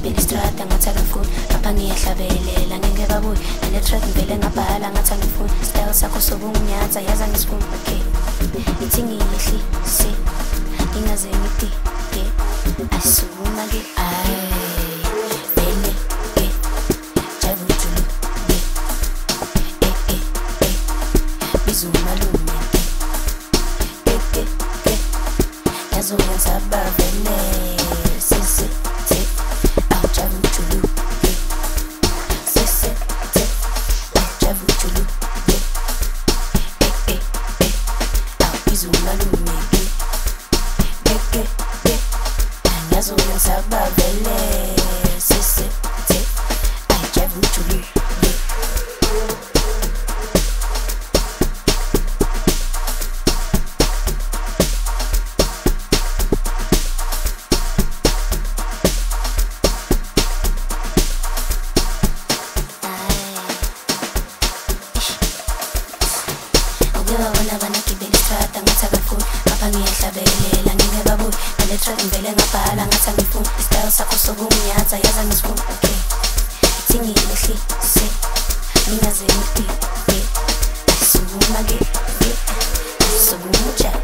ngigibela istrada ngathi akafuni lapha ngiyahlabelela ngeke babuye nale track ngivele ngabhala ngathi angifuni style sakho sokunginyatha yaza ngisifuni okay ithi ngiyehlise ingaze ngidike asuma ke ay bele ke javutulu ke bizumalume ke yazo yenza bavele sisi te au javutulu sisi te au javutulu au bizumalume ke yazo yenza bavele sisi te au javutulu Wala bana kibeli strata ngathi akafuni lapha ngiyahlabelela ngeke babuye nale track ngivele ngabhala ngathi angifuni style sakho sokunginyatha yaza ngisifuni okay ithi ngiyehlise ngingaze ngidike asuma ke asumuja